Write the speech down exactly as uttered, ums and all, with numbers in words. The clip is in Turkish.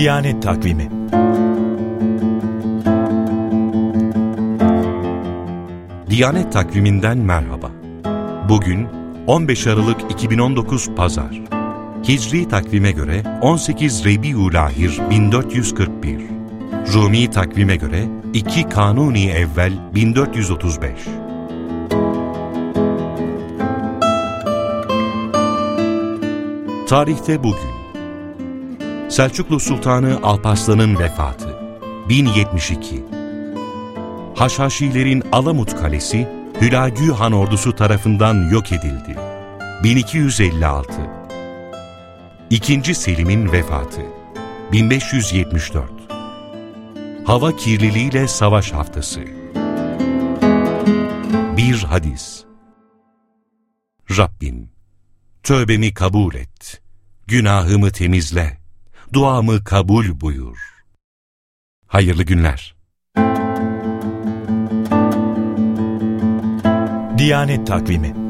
Diyanet Takvimi. Diyanet Takviminden merhaba. Bugün on beş Aralık iki bin on dokuz Pazar. Hicri takvime göre on sekiz Rebiülahir bin dört yüz kırk bir. Rumi takvime göre iki Kanuni Evvel bin dört yüz otuz beş. Tarihte bugün Selçuklu Sultanı Alparslan'ın vefatı bin yetmiş iki. Haşhaşilerin Alamut Kalesi Hülagü Han ordusu tarafından yok edildi bin iki yüz elli altı. İkinci Selim'in vefatı bin beş yüz yetmiş dört. Hava kirliliğiyle savaş haftası. Bir hadis. Rabbim, tövbemi kabul et, günahımı temizle, duamı kabul buyur. Hayırlı günler. Diyanet Takvimi.